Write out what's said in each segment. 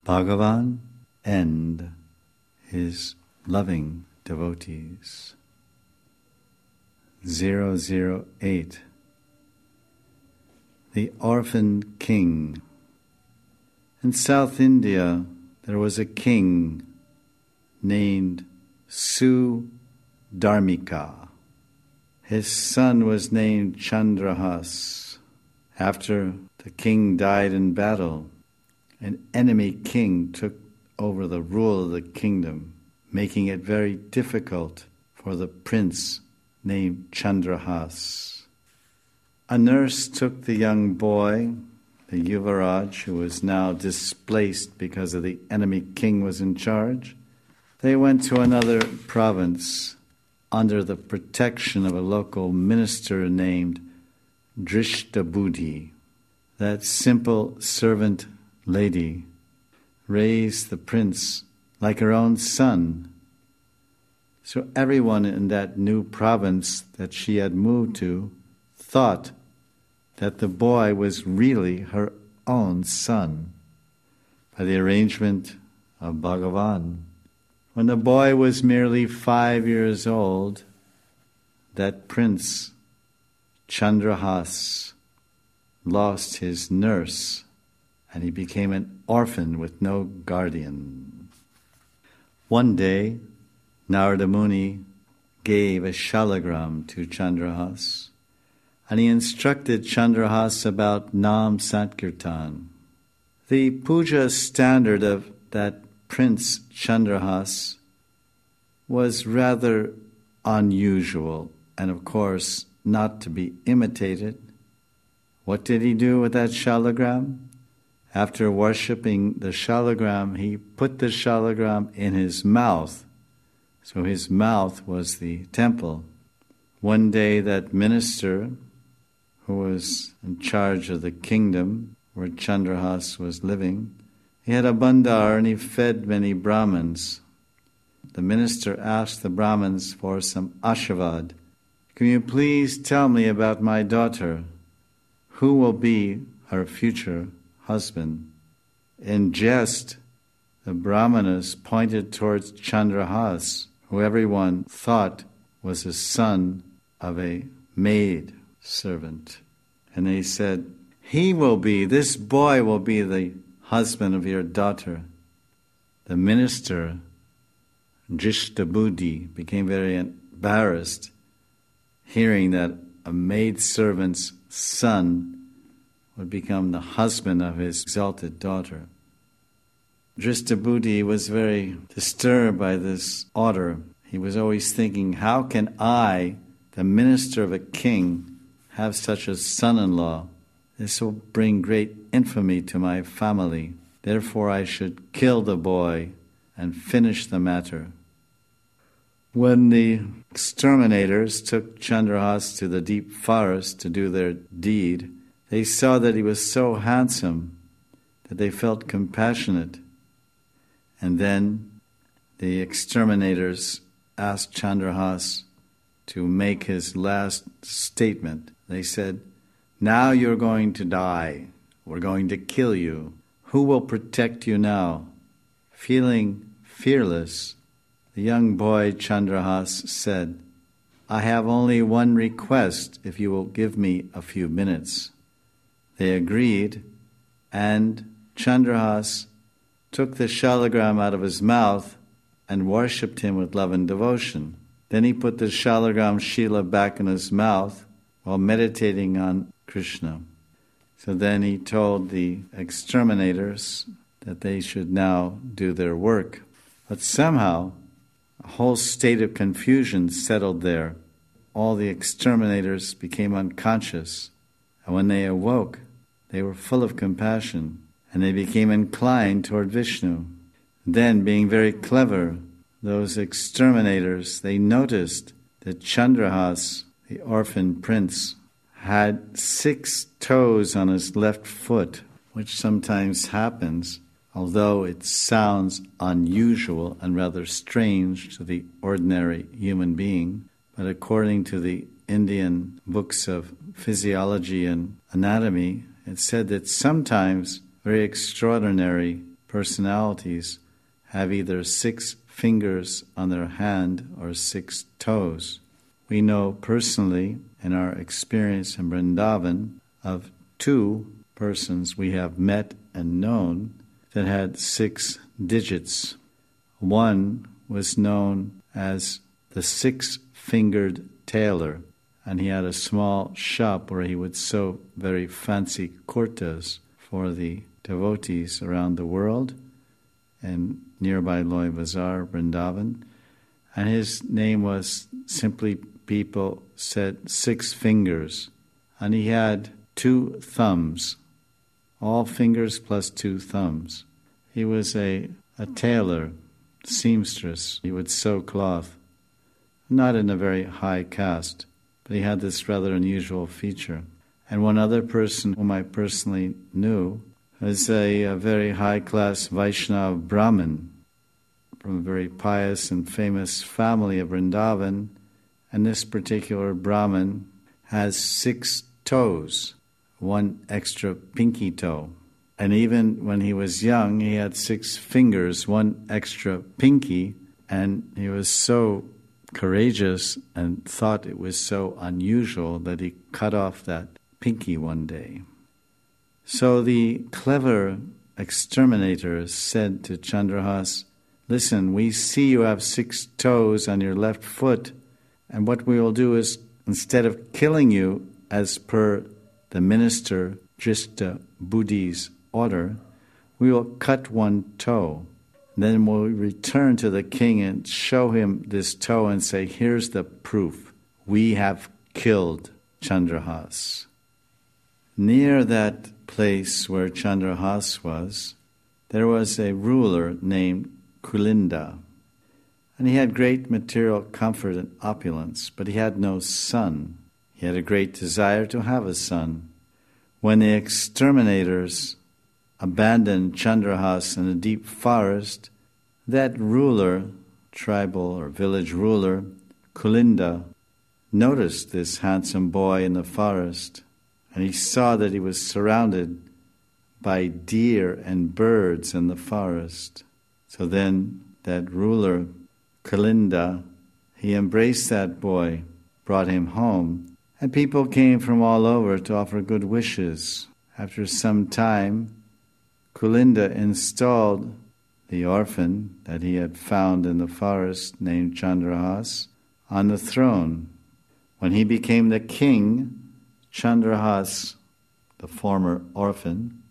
Bhagavan and his loving devotees. 008. The Orphan King. In South India, there was a king named Sudharmika. His son was named Chandrahas. After the king died in battle, an enemy king took over the rule of the kingdom, making it very difficult for the prince named Chandrahas. A nurse took the young boy, the Yuvaraj, who was now displaced because of the enemy king was in charge. They went to another province under the protection of a local minister named Drishtabudhi. That simple servant lady raised the prince like her own son. So everyone in that new province that she had moved to thought that the boy was really her own son by the arrangement of Bhagavan. When the boy was merely 5 years old, that prince, Chandrahas, lost his nurse and he became an orphan with no guardian. One day, Narada Muni gave a shalagram to Chandrahas, and he instructed Chandrahas about Nam Sankirtan. The puja standard of that Prince Chandrahas was rather unusual and, of course, not to be imitated. What did he do with that shalagram? After worshipping the shalagram, he put the shalagram in his mouth. So his mouth was the temple. One day that minister, who was in charge of the kingdom where Chandrahas was living, he had a bandar and he fed many Brahmins. The minister asked the Brahmins for some ashavad. Can you please tell me about my daughter? Who will be her future husband? In jest, the Brahmanas pointed towards Chandrahas, who everyone thought was the son of a maid servant. And they said, this boy will be the husband of your daughter. The minister, Drishtabudhi, became very embarrassed hearing that a maidservant's son would become the husband of his exalted daughter. Drishtabudhi was very disturbed by this order. He was always thinking, how can I, the minister of a king, have such a son-in-law? This will bring great infamy to my family. Therefore I should kill the boy and finish the matter. When the exterminators took Chandrahas to the deep forest to do their deed, they saw that he was so handsome that they felt compassionate. And then the exterminators asked Chandrahas to make his last statement. They said, now you're going to die. We're going to kill you. Who will protect you now? Feeling fearless, the young boy Chandrahas said, I have only one request if you will give me a few minutes. They agreed, and Chandrahas took the shalagram out of his mouth and worshipped him with love and devotion. Then he put the shalagram shila back in his mouth while meditating on Krishna. So then he told the exterminators that they should now do their work. But somehow a whole state of confusion settled there. All the exterminators became unconscious, and when they awoke, they were full of compassion, and they became inclined toward Vishnu. Then, being very clever, those exterminators, they noticed that Chandrahas, the orphan prince, had 6 toes on his left foot, which sometimes happens, although it sounds unusual and rather strange to the ordinary human being. But according to the Indian books of physiology and anatomy, it said that sometimes very extraordinary personalities have either 6 fingers on their hand or 6 toes. We know personally, in our experience in Vrindavan, of 2 persons we have met and known that had 6 digits. One was known as the 6-fingered tailor, and he had a small shop where he would sew very fancy kurtas for the devotees around the world in nearby Loy Bazaar, Vrindavan. And his name was simply, people said, 6 fingers. And he had 2 thumbs, all fingers plus 2 thumbs. He was a tailor, seamstress. He would sew cloth, not in a very high caste, but he had this rather unusual feature. And one other person whom I personally knew was a very high-class Vaishnava Brahmin from a very pious and famous family of Vrindavan. And this particular Brahmin has 6 toes, 1 extra pinky toe. And even when he was young, he had 6 fingers, 1 extra pinky, and he was so courageous and thought it was so unusual that he cut off that pinky one day. So the clever exterminators said to Chandrahas, "Listen, we see you have 6 toes on your left foot, and what we will do is, instead of killing you as per the minister Drishta Buddhi's order, we will cut 1 toe. Then we'll return to the king and show him this toe and say, 'Here's the proof. We have killed Chandrahas.'" Near that place where Chandrahas was, there was a ruler named Kulinda. And he had great material comfort and opulence, but he had no son. He had a great desire to have a son. When the exterminators abandoned Chandrahas in a deep forest, that ruler, tribal or village ruler, Kulinda, noticed this handsome boy in the forest, and he saw that he was surrounded by deer and birds in the forest. So then that ruler, Kulinda, he embraced that boy, brought him home, and people came from all over to offer good wishes. After some time, Kulinda installed the orphan that he had found in the forest named Chandrahas on the throne. When he became the king, Chandrahas, the former orphan,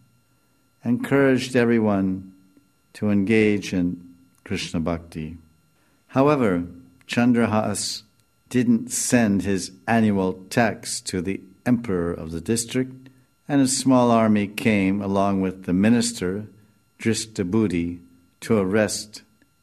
encouraged everyone to engage in Krishna Bhakti. However, Chandrahas didn't send his annual tax to the emperor of the district, and a small army came along with the minister, Drishta Buddhi, to arrest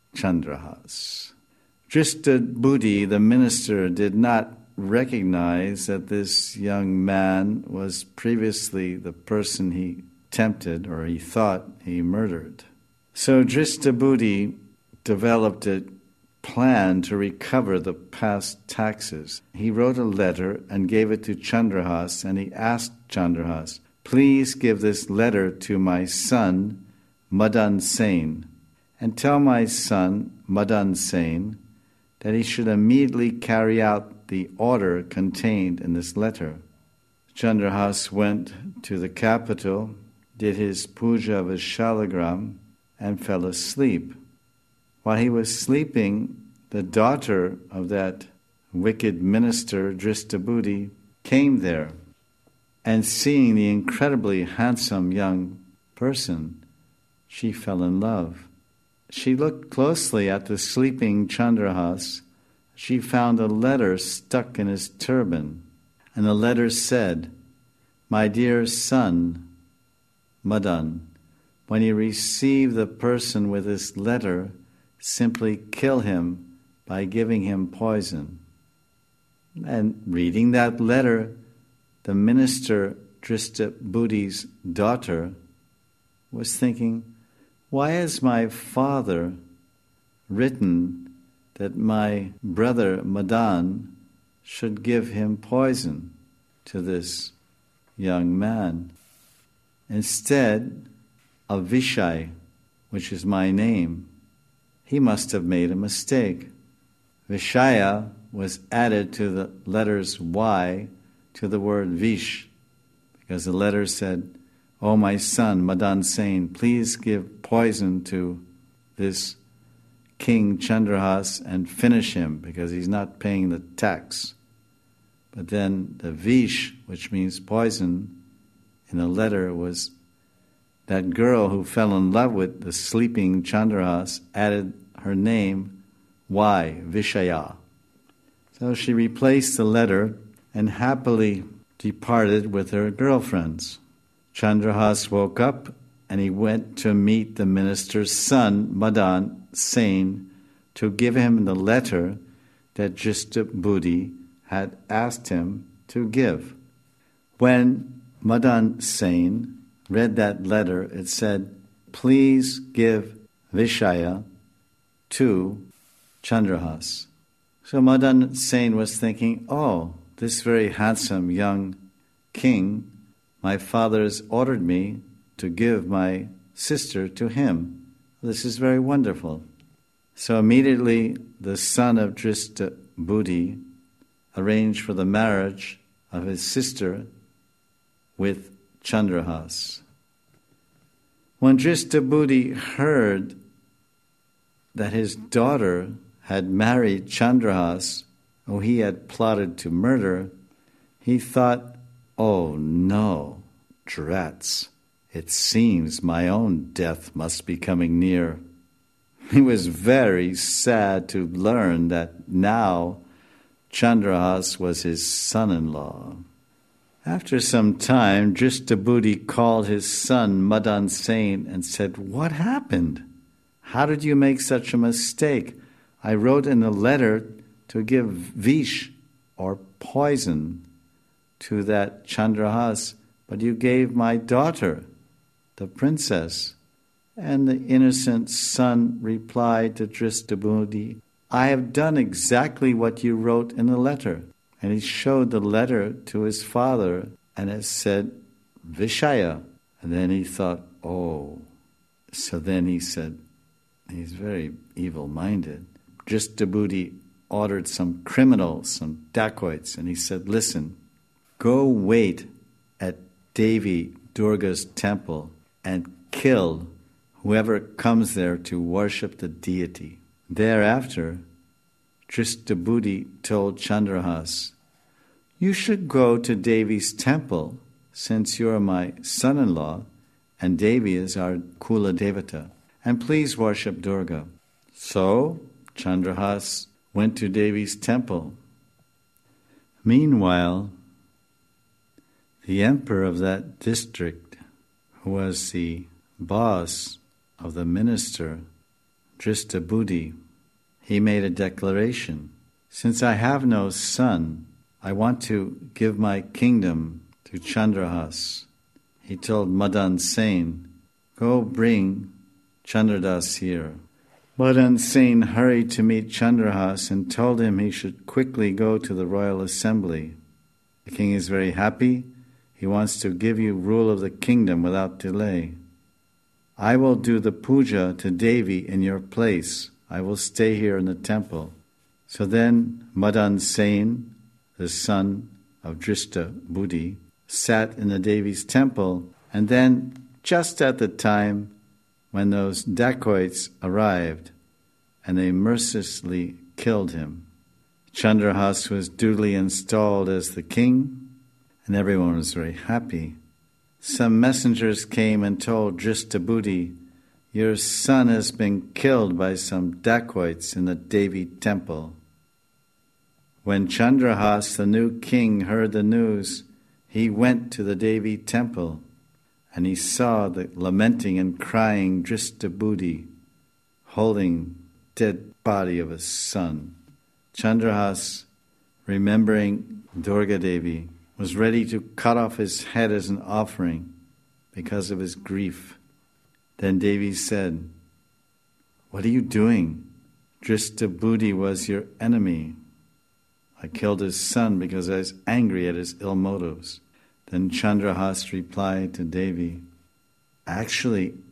Chandrahas. Drishta Buddhi, the minister, did not recognize that this young man was previously the person he tempted, or he thought he murdered. So Drishta Buddhi developed a plan to recover the past taxes. He wrote a letter and gave it to Chandrahas, and he asked Chandrahas, "Please give this letter to my son, Madan Sen, and tell my son, Madan Sen, that he should immediately carry out the order contained in this letter." Chandrahas went to the capital, did his puja of his shalagram, and fell asleep. While he was sleeping, the daughter of that wicked minister, Drishta Buddhi, came there, and seeing the incredibly handsome young person, she fell in love. She looked closely at the sleeping Chandrahas. She found a letter stuck in his turban, and the letter said, "My dear son, Madan, when you receive the person with this letter, simply kill him by giving him poison." And reading that letter, the minister, Drishta Buddhi's daughter, was thinking, "Why has my father written that my brother Madan should give him poison to this young man?" Instead, Avishai which is my name. He must have made a mistake. Vishaya was added to the letters Y to the word Vish, because the letter said, "Oh, my son, Madan Sen, please give poison to this King Chandrahas and finish him, because he's not paying the tax." But then the Vish, which means poison, in the letter was that girl who fell in love with the sleeping Chandrahas, added her name, Y, Vishaya. So she replaced the letter and happily departed with her girlfriends. Chandrahas woke up and he went to meet the minister's son, Madan Sen, to give him the letter that Drishtabudi had asked him to give. When Madan Sen read that letter, it said, "Please give Vishaya to Chandrahas." So Madan Sen was thinking, "Oh, this very handsome young king, my father has ordered me to give my sister to him. This is very wonderful." So immediately the son of Drishtabudi arranged for the marriage of his sister with Chandrahas. When Drishtabudi heard that his daughter had married Chandrahas, who he had plotted to murder, he thought, "Oh no, drats, it seems my own death must be coming near." He was very sad to learn that now Chandrahas was his son-in-law. After some time, Drishtabudi called his son Madan Sen and said, "What happened? How did you make such a mistake? I wrote in a letter to give Vish, or poison, to that Chandrahas, but you gave my daughter, the princess." And the innocent son replied to Drishtabudi, "I have done exactly what you wrote in the letter." And he showed the letter to his father, and it said, Vishaya. And then he thought, oh. So then he said, he's very evil-minded. Drishtabudi ordered some criminals, some dacoits, and he said, "Listen, go wait at Devi Durga's temple and kill whoever comes there to worship the deity." Thereafter, Drishtabudi told Chandrahas, "You should go to Devi's temple, since you're my son-in-law, and Devi is our Kula Devata, and please worship Durga." So Chandrahas went to Devi's temple. Meanwhile, the emperor of that district, who was the boss of the minister, Drishtabudi, he made a declaration. "Since I have no son, I want to give my kingdom to Chandrahas." He told Madan Sen, "Go bring Chandradas here." Madan Sen hurried to meet Chandrahas and told him he should quickly go to the royal assembly. "The king is very happy. He wants to give you rule of the kingdom without delay. I will do the puja to Devi in your place. I will stay here in the temple." So then Madan Sen, the son of Drishtabudi, sat in the Devi's temple, and then just at the time when those dacoits arrived, and they mercilessly killed him. Chandrahas was duly installed as the king, and everyone was very happy. Some messengers came and told Drishtabudi, "Your son has been killed by some dacoits in the Devi temple." When Chandrahas, the new king, heard the news, he went to the Devi temple, and he saw the lamenting and crying Drishtabudi holding dead body of his son. Chandrahas, remembering Durga Devi, was ready to cut off his head as an offering because of his grief. Then Devi said, "What are you doing? Drishtabudi was your enemy. I killed his son because I was angry at his ill motives." Then Chandrahas replied to Devi, "Actually,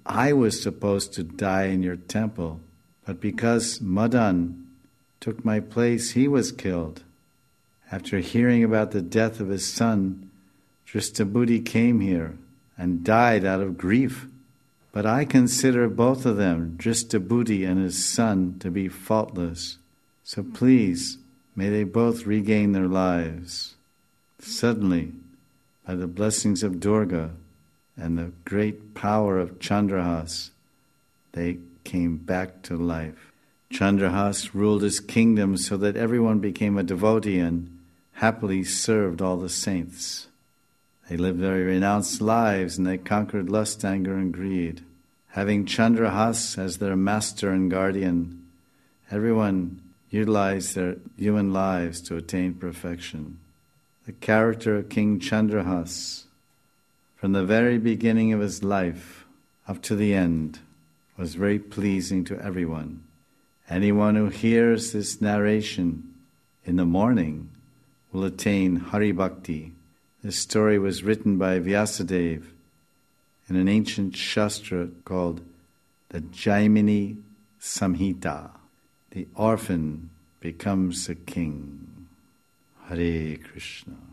I was supposed to die in your temple, but because Madan took my place, he was killed. After hearing about the death of his son, Drishtabhuti came here and died out of grief. But I consider both of them, Drishtabhuti and his son, to be faultless. So please, may they both regain their lives. Suddenly, by the blessings of Durga and the great power of Chandrahas, they came back to life. Chandrahas ruled his kingdom so that everyone became a devotee and happily served all the saints. They lived very renounced lives and they conquered lust, anger, and greed. Having Chandrahas as their master and guardian, everyone utilized their human lives to attain perfection. The character of King Chandrahas, from the very beginning of his life up to the end, was very pleasing to everyone. Anyone who hears this narration in the morning will attain Hari Bhakti. This story was written by Vyasadeva in an ancient shastra called the Jaimini Samhita. The orphan becomes a king. Hare Krishna.